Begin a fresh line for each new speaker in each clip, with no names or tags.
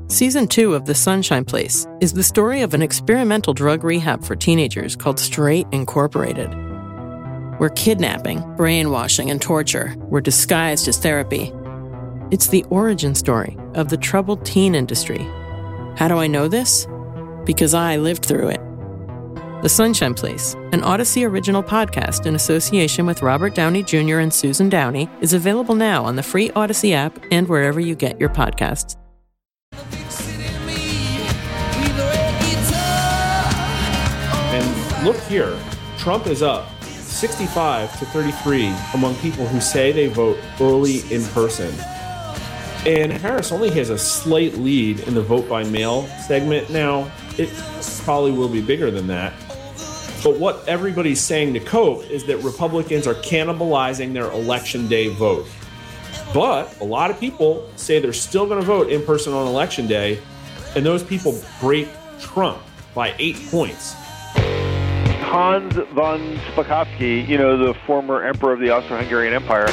Season 2 of The Sunshine Place is the story of an experimental drug rehab for teenagers called Straight Incorporated, where kidnapping, brainwashing, and torture were disguised as therapy. It's the origin story of the troubled teen industry. How do I know this? Because I lived through it. The Sunshine Place, an Odyssey original podcast in association with Robert Downey Jr. and Susan Downey, is available now on the free Odyssey app and wherever you get your podcasts.
And look here, Trump is up 65 to 33 among people who say they vote early in person. And Harris only has a slight lead in the vote by mail segment now. It probably will be bigger than that. But what everybody's saying to cope is that Republicans are cannibalizing their election day vote. But a lot of people say they're still going to vote in person on election day, and those people break Trump by 8 points.
Hans von Spakovsky, the former emperor of the Austro-Hungarian Empire.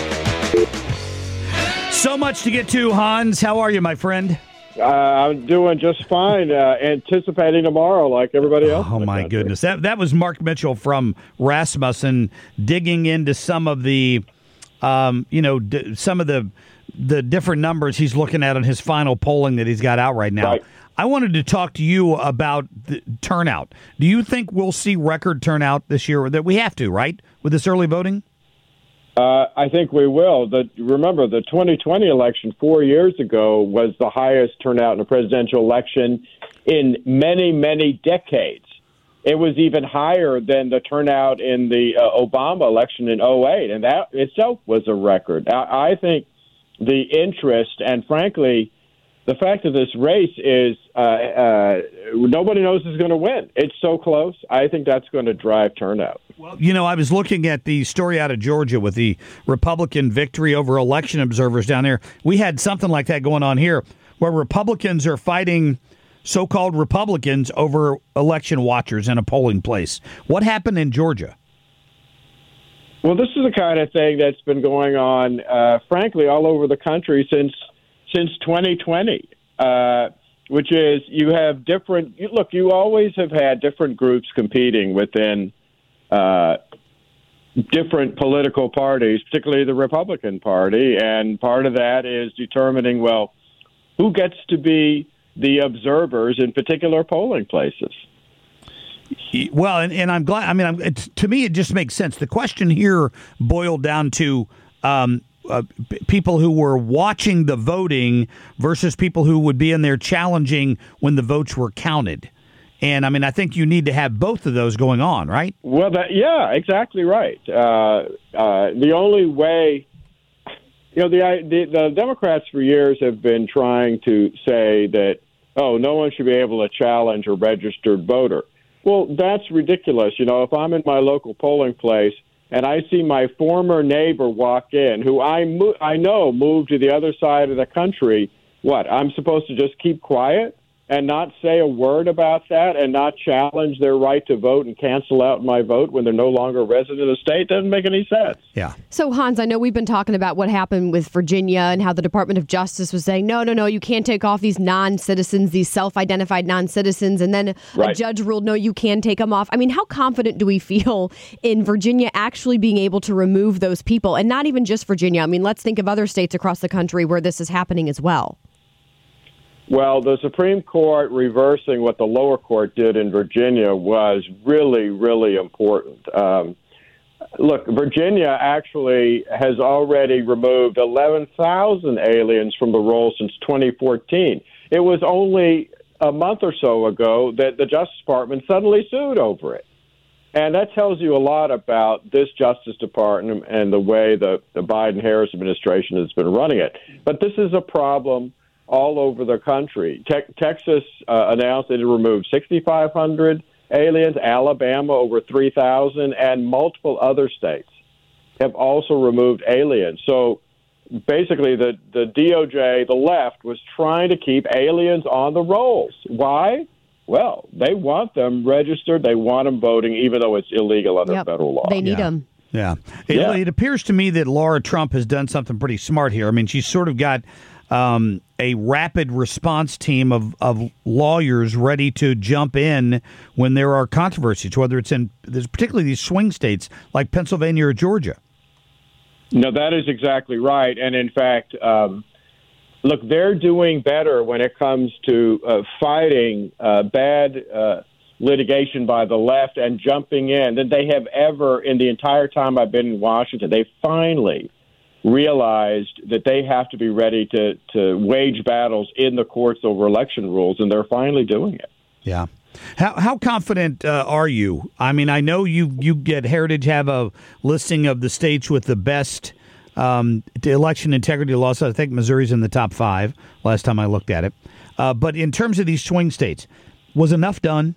So much to get to, Hans. How are you, my friend?
I'm doing just fine, anticipating tomorrow like everybody else.
Oh, my goodness. That was Mark Mitchell from Rasmussen digging into some of the, some of the different numbers he's looking at on his final polling that he's got out right now.
Right.
I wanted to talk to you about the turnout. Do you think we'll see record turnout this year? That we have to, right, with this early voting?
I think we will. Remember, the 2020 election 4 years ago was the highest turnout in a presidential election in many, many decades. It was even higher than the turnout in the Obama election in 2008, and that itself was a record. I think the interest and, frankly, the fact of this race is nobody knows who's going to win. It's so close. I think that's going to drive turnout.
Well, I was looking at the story out of Georgia with the Republican victory over election observers down there. We had something like that going on here where Republicans are fighting so-called Republicans over election watchers in a polling place. What happened in Georgia?
Well, this is the kind of thing that's been going on, frankly, all over the country since 2020, which is you have different – look, you always have had different groups competing within different political parties, particularly the Republican Party, and part of that is determining, well, who gets to be the observers in particular polling places.
Well, and I'm glad – I mean, to me, it just makes sense. The question here boiled down to people who were watching the voting versus people who would be in there challenging when the votes were counted. And, I mean, I think you need to have both of those going on, right?
Well, yeah, exactly right. The only way, the Democrats for years have been trying to say that, no one should be able to challenge a registered voter. Well, that's ridiculous. If I'm in my local polling place and I see my former neighbor walk in, who I know moved to the other side of the country, what, I'm supposed to just keep quiet and not say a word about that and not challenge their right to vote and cancel out my vote when they're no longer a resident of the state? Doesn't make any sense.
Yeah.
So, Hans, I know we've been talking about what happened with Virginia and how the Department of Justice was saying, no, you can't take off these non-citizens, these self-identified non-citizens. And then a judge ruled, no, you can take them off. I mean, how confident do we feel in Virginia actually being able to remove those people? And not even just Virginia. I mean, let's think of other states across the country where this is happening as well.
Well, the Supreme Court reversing what the lower court did in Virginia was really, really important. Look, Virginia actually has already removed 11,000 aliens from the roll since 2014. It was only a month or so ago that the Justice Department suddenly sued over it. And that tells you a lot about this Justice Department and the way the Biden-Harris administration has been running it. But this is a problem all over the country. Texas announced that it removed 6,500 aliens, Alabama over 3,000, and multiple other states have also removed aliens. So basically the DOJ, the left, was trying to keep aliens on the rolls. Why? Well, they want them registered. They want them voting, even though it's illegal under federal law.
They need them.
Yeah. It appears to me that Laura Trump has done something pretty smart here. I mean, she's sort of got a rapid response team of lawyers ready to jump in when there are controversies, whether it's in particularly these swing states like Pennsylvania or Georgia.
No, that is exactly right. And in fact, look, they're doing better when it comes to fighting bad litigation by the left and jumping in than they have ever in the entire time I've been in Washington. They finally realized that they have to be ready to wage battles in the courts over election rules, and they're finally doing it.
Yeah. How confident are you? I mean, I know you get Heritage have a listing of the states with the best election integrity laws. I think Missouri's in the top 5 last time I looked at it. But in terms of these swing states, was enough done?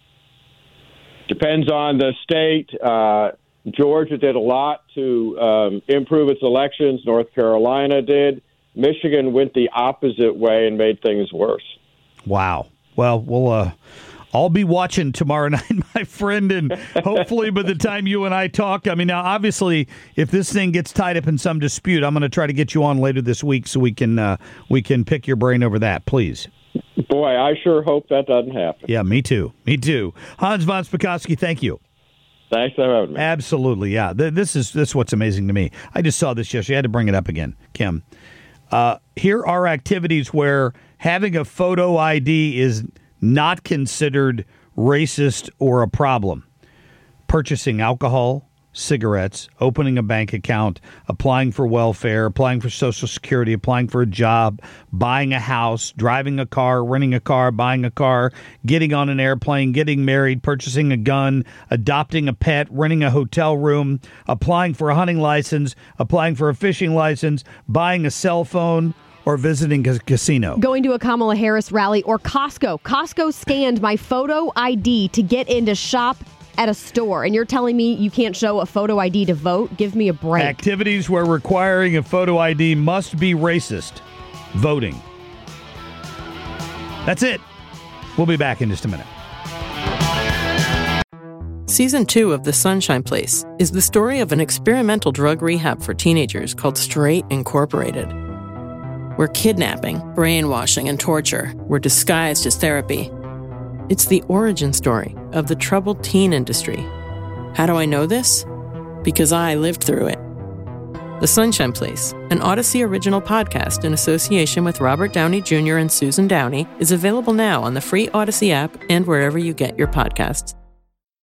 Depends on the state. Georgia did a lot to improve its elections. North Carolina did. Michigan went the opposite way and made things worse. Wow.
Well, we'll I'll be watching tomorrow night, my friend, and hopefully by the time you and I talk, I mean, now obviously, if this thing gets tied up in some dispute, I'm going to try to get you on later this week so we can pick your brain over that, please.
Boy, I sure hope that doesn't happen.
Yeah, me too. Me too. Hans von Spakovsky, thank you.
Thanks for having me.
Absolutely, yeah. This is what's amazing to me. I just saw this yesterday. I had to bring it up again, Kim. Here are activities where having a photo ID is not considered racist or a problem. Purchasing alcohol, cigarettes, opening a bank account, applying for welfare, applying for Social Security, applying for a job, buying a house, driving a car, renting a car, buying a car, getting on an airplane, getting married, purchasing a gun, adopting a pet, renting a hotel room, applying for a hunting license, applying for a fishing license, buying a cell phone, or visiting a casino.
Going to a Kamala Harris rally or Costco. Costco scanned my photo ID to get in to shop at a store, and you're telling me you can't show a photo ID to vote? Give me a break.
Activities where requiring a photo ID must be racist. Voting. That's it. We'll be back in just a minute.
Season 2 of The Sunshine Place is the story of an experimental drug rehab for teenagers called Straight Incorporated, where kidnapping, brainwashing, and torture were disguised as therapy. It's the origin story of the troubled teen industry. How do I know this? Because I lived through it. The Sunshine Place, an Odyssey original podcast in association with Robert Downey Jr. and Susan Downey, is available now on the free Odyssey app and wherever you get your podcasts.